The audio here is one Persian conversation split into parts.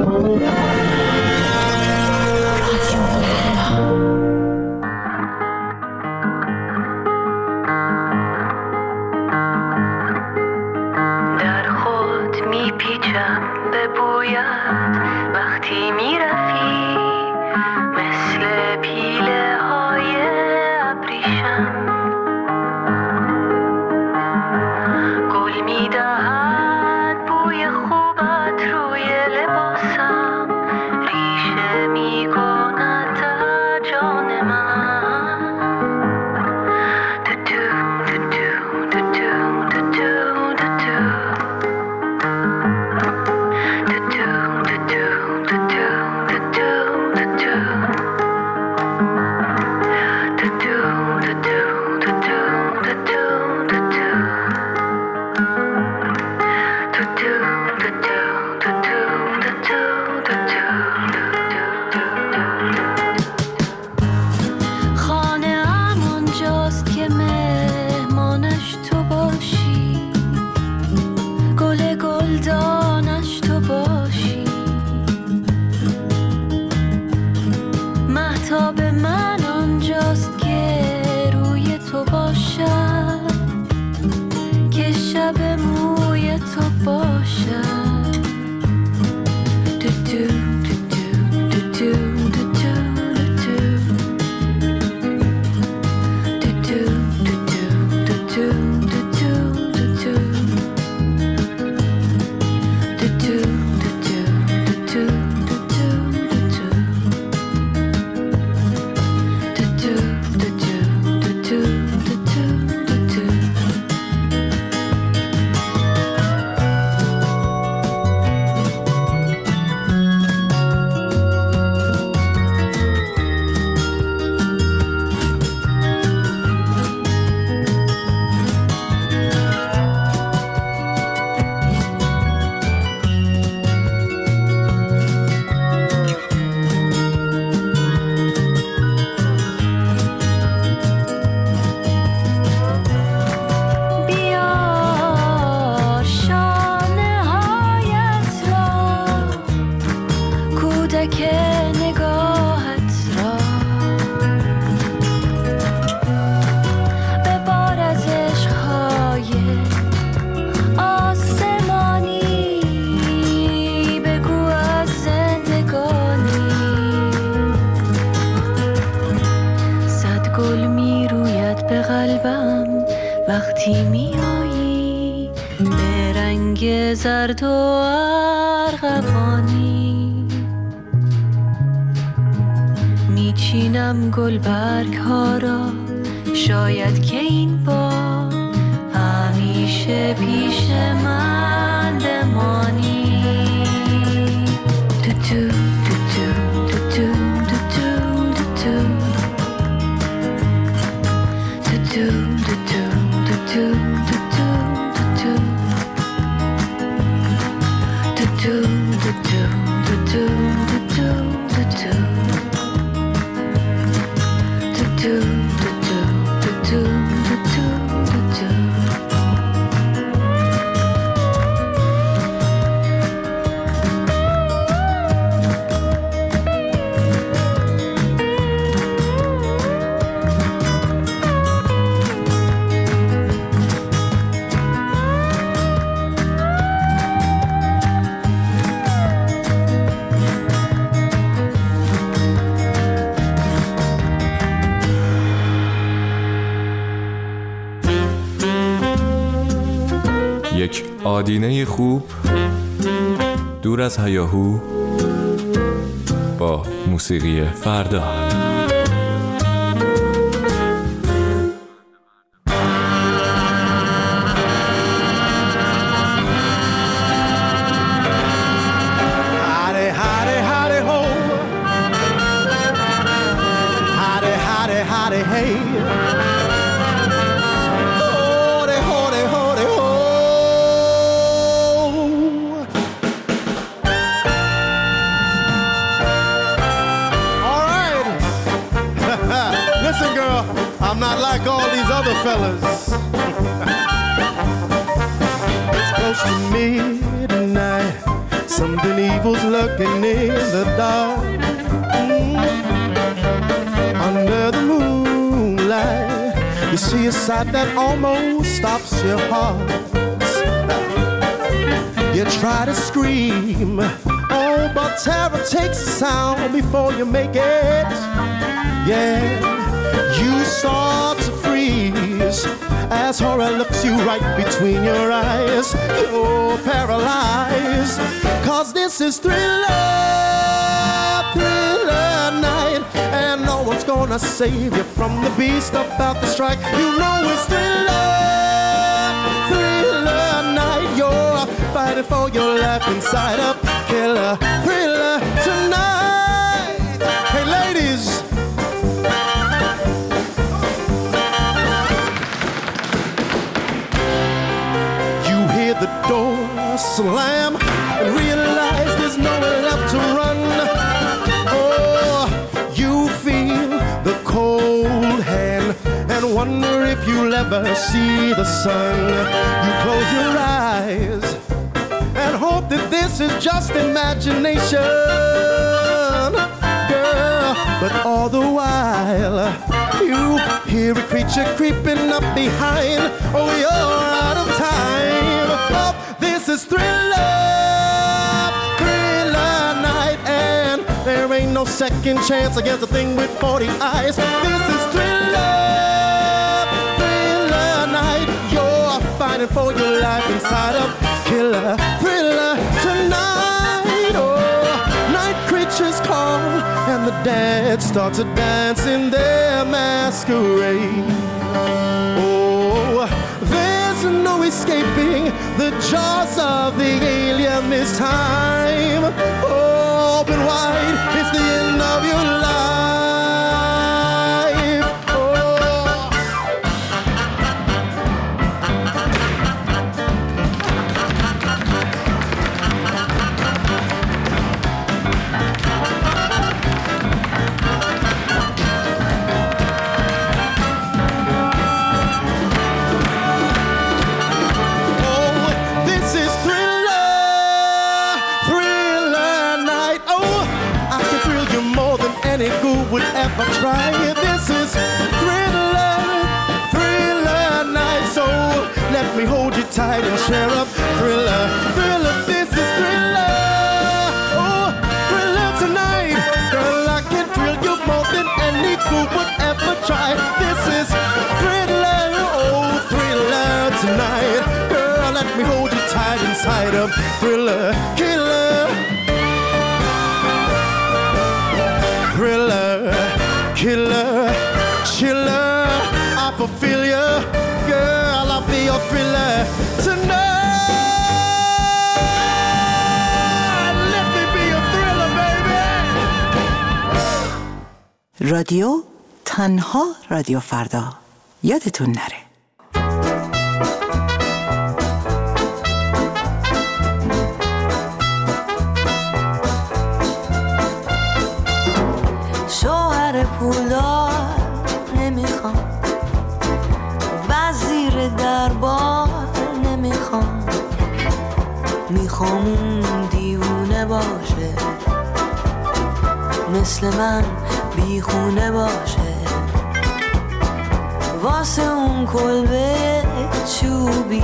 وقتی میایی به رنگ زرد و ارغوانی، میچینم گلبرگ ها را، شاید که این بار همیشه پیش من بمانی. تو تو تو تو تو تو تو تو تو یک آدینه خوب دور از هیاهو با موسیقی فردا. I'm not like all these other fellas. It's close to midnight, something evil's lurking in the dark. Under the moonlight, you see a sight that almost stops your heart. You try to scream, oh, but terror takes the sound before you make it. Yeah, you start to freeze as horror looks you right between your eyes. You're paralyzed, 'cause this is Thriller, Thriller night. And no one's gonna save you from the beast about to strike. You know it's Thriller, Thriller night. You're fighting for your life inside a killer thriller tonight. Hey ladies, you hear the door slam and realize there's nowhere left to run. Oh, you feel the cold hand and wonder if you'll ever see the sun. You close your eyes and hope that this is just imagination, girl. But all the while, you hear a creature creeping up behind. Oh, you're out of time. Oh, this is Thriller, Thriller night. And there ain't no second chance against a thing with 40 eyes. This is Thriller, Thriller night. You're fighting for your life inside of killer thriller tonight. Oh, night creatures call and the dead start to dance in their masquerade. Oh, there's no escaping the jaws of the alien this time. Open wide, it's the end of your life. Would ever try it. This is Thriller, Thriller night. So let me hold you tight and share up Thriller, Thriller. This is Thriller, oh, Thriller tonight. Girl, I can thrill you more than any fool would ever try. This is Thriller, oh, Thriller tonight. Girl, let me hold you tight inside of Thriller, killer. Thriller, killer, chiller, I fulfill you, girl, I'll be your thriller tonight. Let me be your thriller, baby. رادیو تنها رادیو فردا، یادتون نره. پولدار نمیخوام، وزیر دربار نمیخوام، میخوام اون دیوونه باشه، مثل من بیخونه باشه، واسه اون کلبه چوبی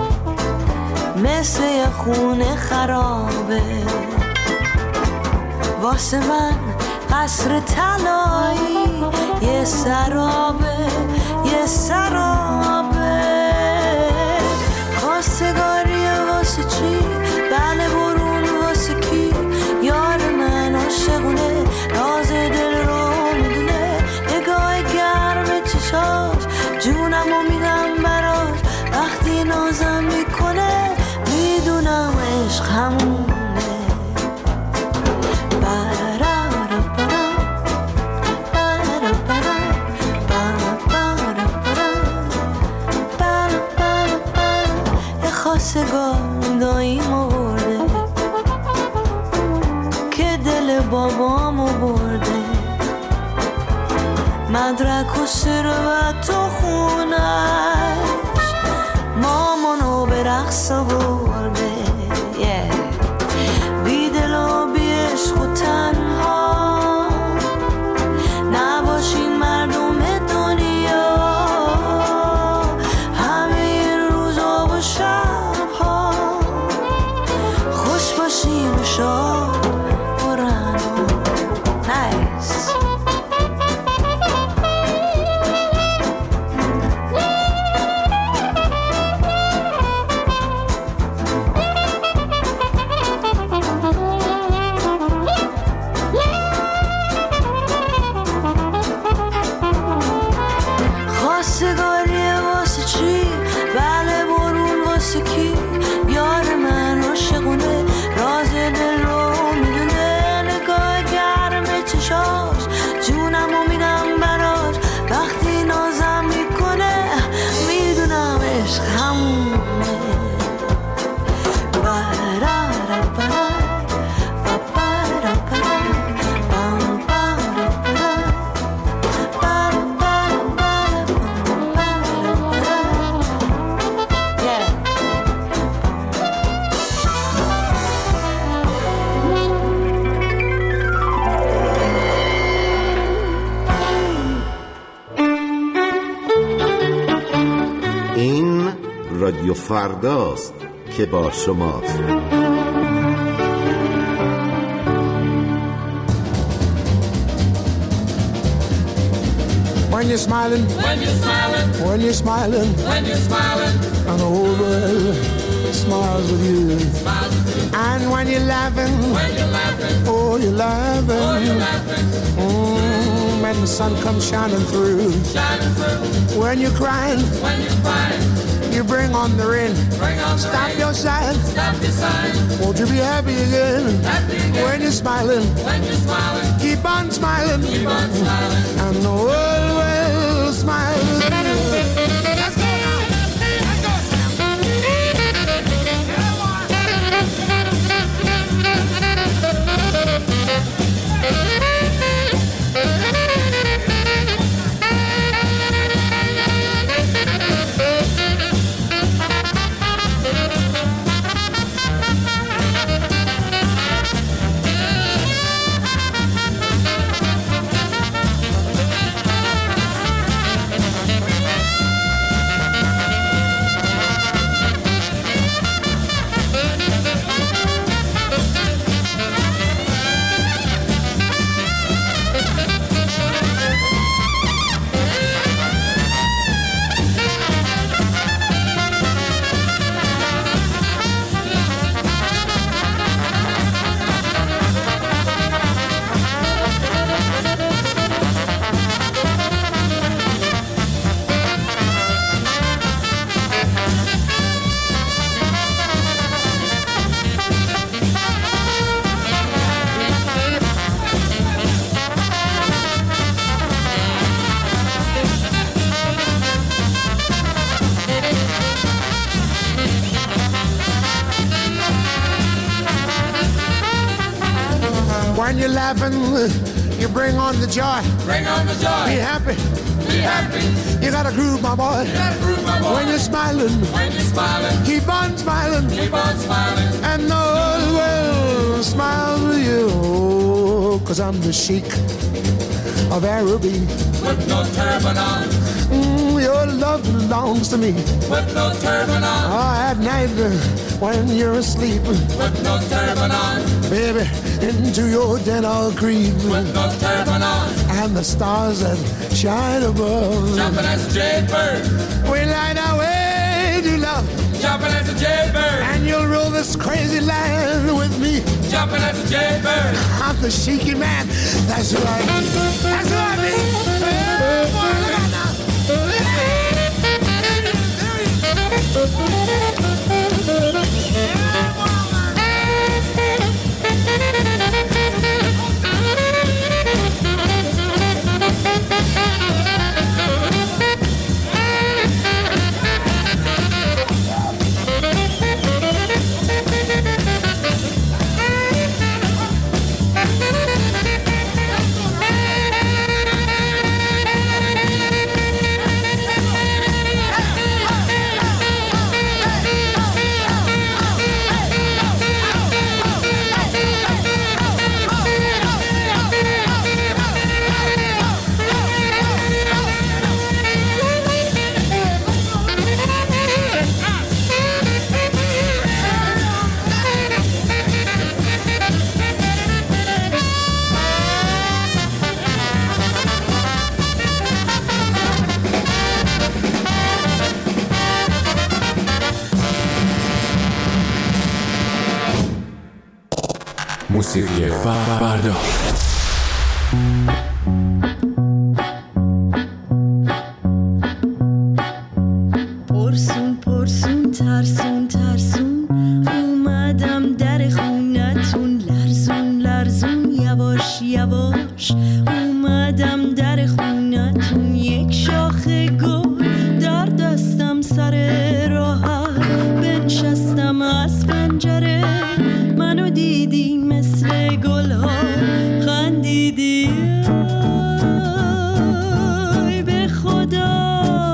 مثل یه خونه خرابه، واسه من قصر طلایی یه سرابه، یه سرابه. خواستگاریه واسه چی؟ بله برون واسه کی؟ یار من عاشقونه، راز دل رو میدونه، نگاه گرم چشاش جونمو میدم براش، وقتی نازم میکنه میدونم عشق همونه. خواستگار داییمو برده که دل بابامو برده، مدرک و ثروت و خونش مامانو به رقص برده. خوشیم و شاد برن نایس. خواستگاریه واسه چی؟ بله برون واسه کی؟ یار من عاشقونه راز دل رو میدونه، نگاه گرم چشاش جونمو میدم براش، وقتی نازم میکنه میدونم عشق همونه. این رادیو فرداست که با شماست. When you're smiling, when you're smiling, when you're smiling, when you're smiling, and the whole world smiles with you. And when you're laughing, oh you're laughing, when the sun comes shining through. When you're crying, you bring on the rain. Stop your sighing, won't you be happy again? When you're smiling, keep on smiling, and the world will smile with you. Let's go now. Let's go, Sam. When you're laughing, you bring on the joy. Bring on the joy. Be happy. Be happy. You gotta groove, my boy. You gotta groove, my boy. When you're smiling, keep on smiling. Keep on smiling. And the whole world smile with you. 'Cause I'm the Sheikh of Araby. With no turban on. Your love belongs to me. With no turban on. Oh, at night when you're asleep. With no turban on. Baby, into your den I'll creep. With no turban on. And the stars that shine above. Jumping as a jaybird. We light our way to love. Jumping as a jaybird. And you'll rule this crazy land with me. Jumping as a jaybird. I'm the Sheiky man. That's who I be. That's who I be. Hey, boy, look out now. موسیقی فردا. پرسون پرسون ترسون ترسون اومدم در خونتون، لرزون لرزون یواش یواش اومدم در خونتون، یک شاخه گل در دستم سر راحت بنشستم از پنجره، منو دیدی مثل گلها خندیدی، ای به خدا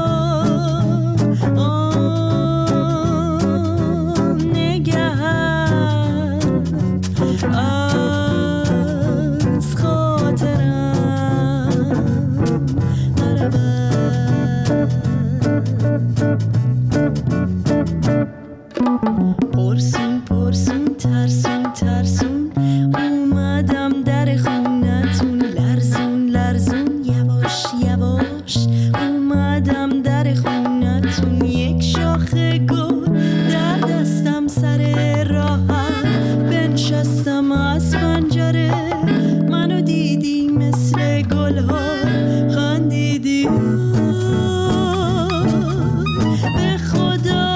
پرسون پرسون ترسون ترسون اومدم در خونتون، لرزون لرزون یواش یواش اومدم در خونتون، یک شاخه گل در دستم سر راحت بنشستم از پنجره، منو دیدی مثل گلها خندیدی، به خدا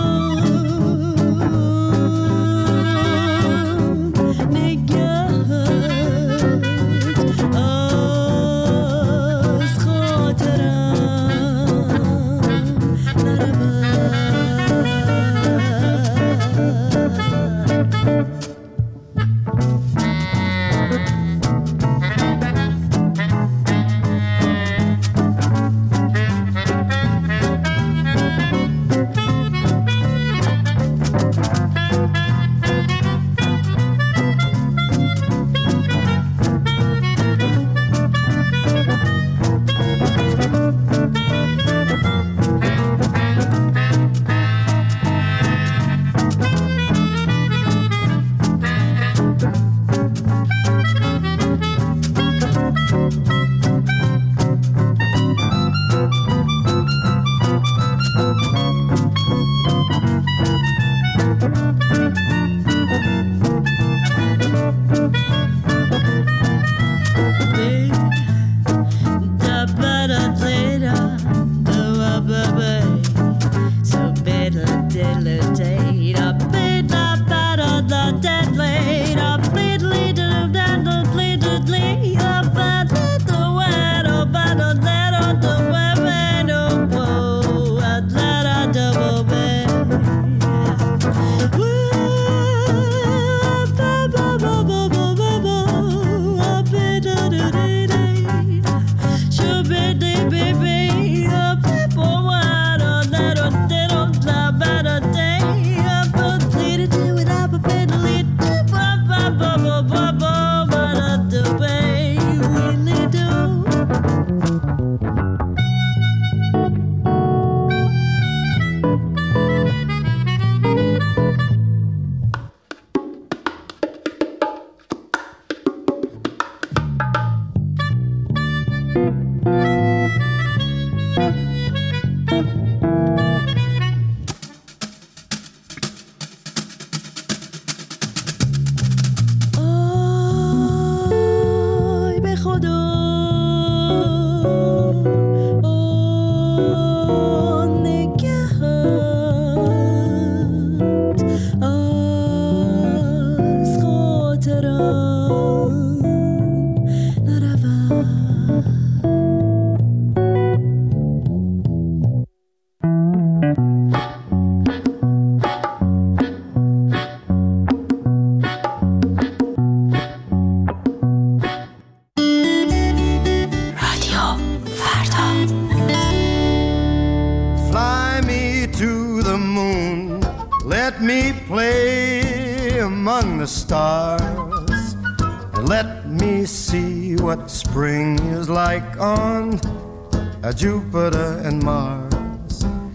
Jupiter and Mars.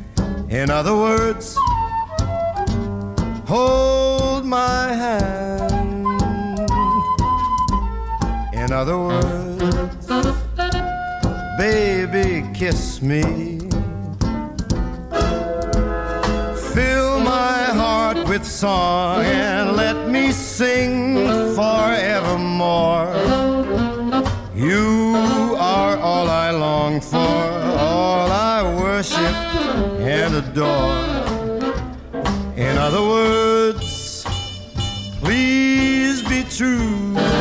In other words, hold my hand. In other words, baby, kiss me. Fill my heart with song and let me sing for evermore. You are all I long for, all I worship and adore. In other words, please be true.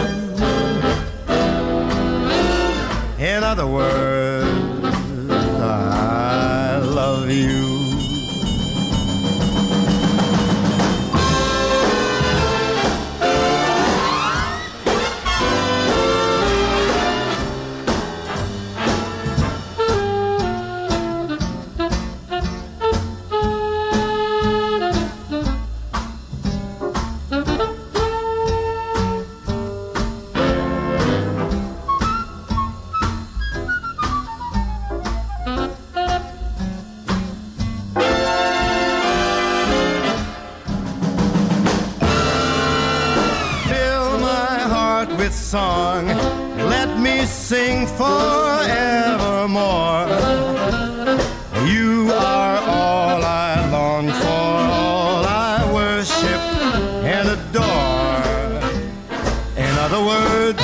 In other words, I love you. Song, let me sing forevermore. You are all I long for, all I worship and adore. In other words,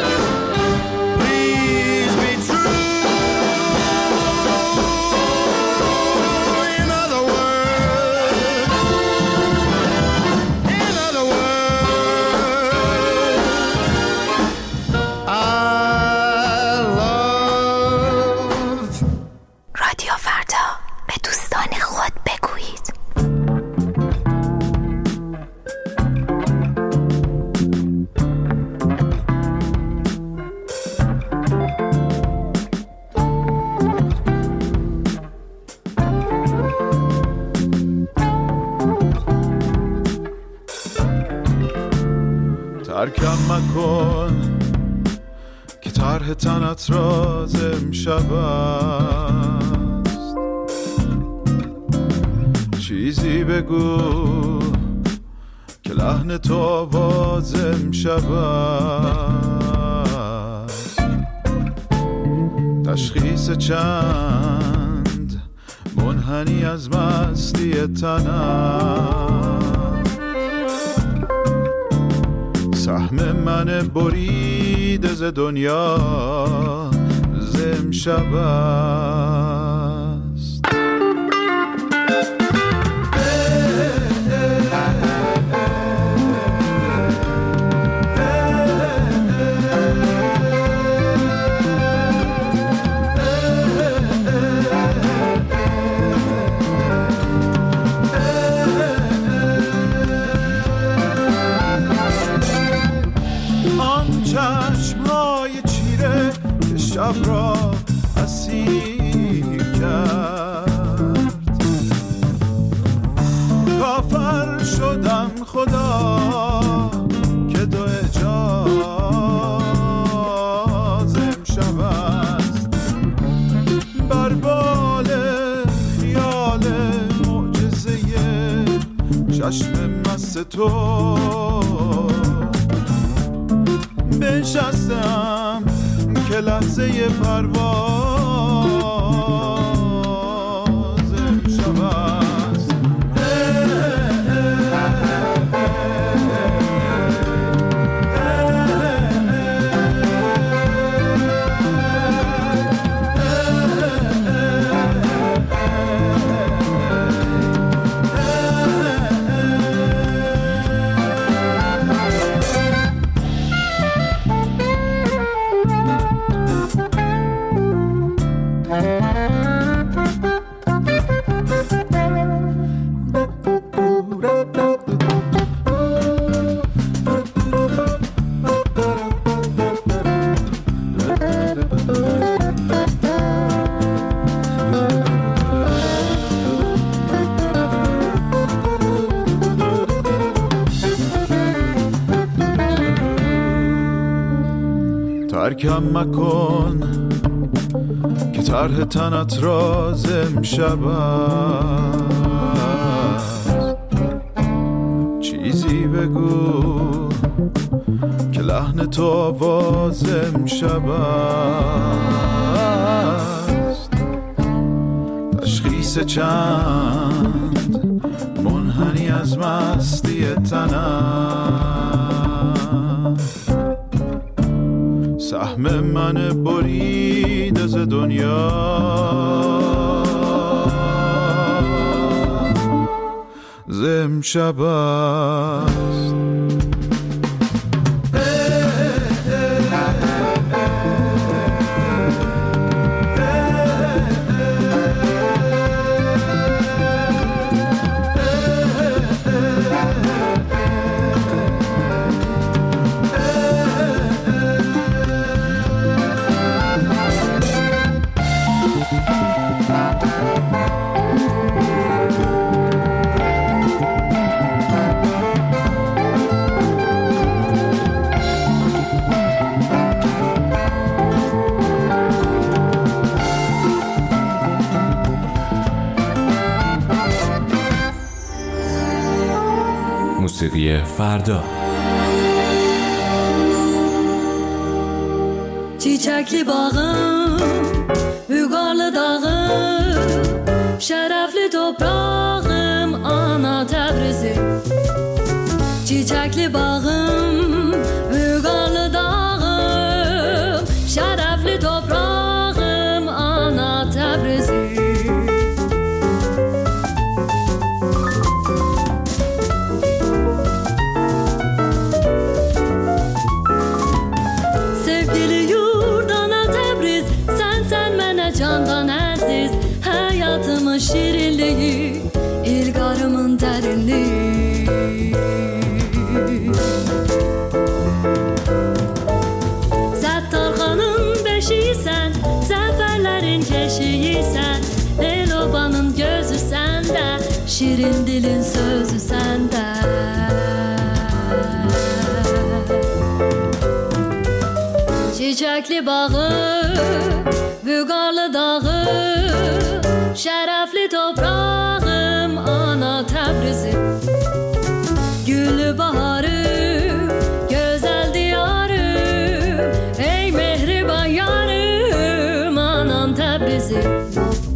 please be true. In other words, رادیو فردا، به دوستان خود بگویید. ترکم مکن که طرح تنت راز امشب است. چیزی بگو که لحن تو آواز امشب است. تشخیص چند منحنی از مستی تنم، سهم من بریده ز دنیا ز امشب است. چشمهای چیره که شب را اسیر کرد، کافر شدم خدا که دو اجاز امشب است. بر بال خیال معجزه چشم مست تو بنشستم که لحظه پرواز امشب است. ترکم مکن که طرح تنت راز امشب است. چیزی بگو که لحن تو آواز امشب است. تشخیص چند منحنی از مستی تنم، زخم من بریده ز دنیا ز امشب است. موسیقی فردا. Çiçekli bağım, Ügarlı dağım, şerefli toprağım, ana Təbrizim. Çiçekli bağım, Ügarlı dağım, şerefli toprağım, ana Təbrizim. Candan aziz hayatımın şirinliği, ilgarımın derinliği. Zəttarxanın beşiysən, zəfərlərin keşiysən, el-obanın gözü səndə, şirin dilin sözü səndə. Çiçekli bağı, Vügarlı dağı, şerefli toprağım, ana Təbrizim. Güllü baharım, güzel diyarım, ey mehriban yarım, anam Təbrizim.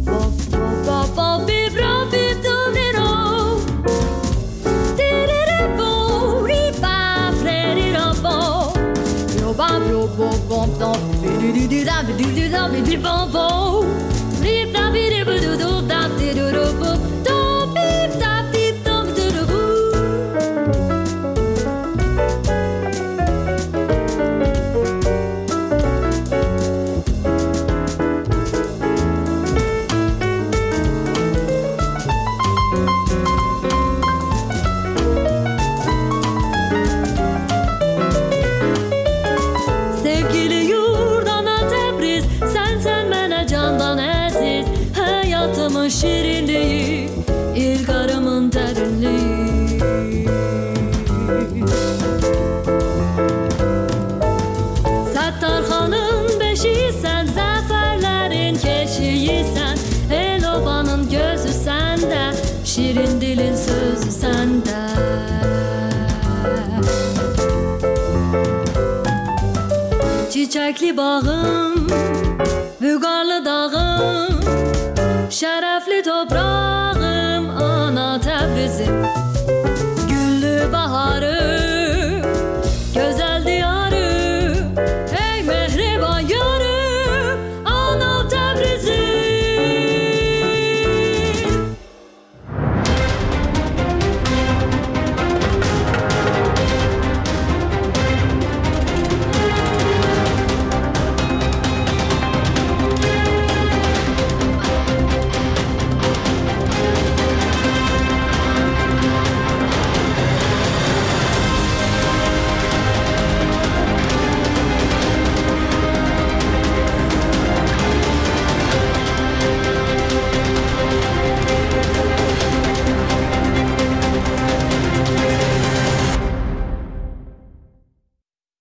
Şirinliği, ilgarımın derinliği. Zəttarxanın beşiysən, zəfərlərin keşiysən, el-obanın gözü səndə, şirin dilin sözü səndə. Çiçekli bağım, Vügarlı dağım, şerefli toprağım, ana Təbrizim.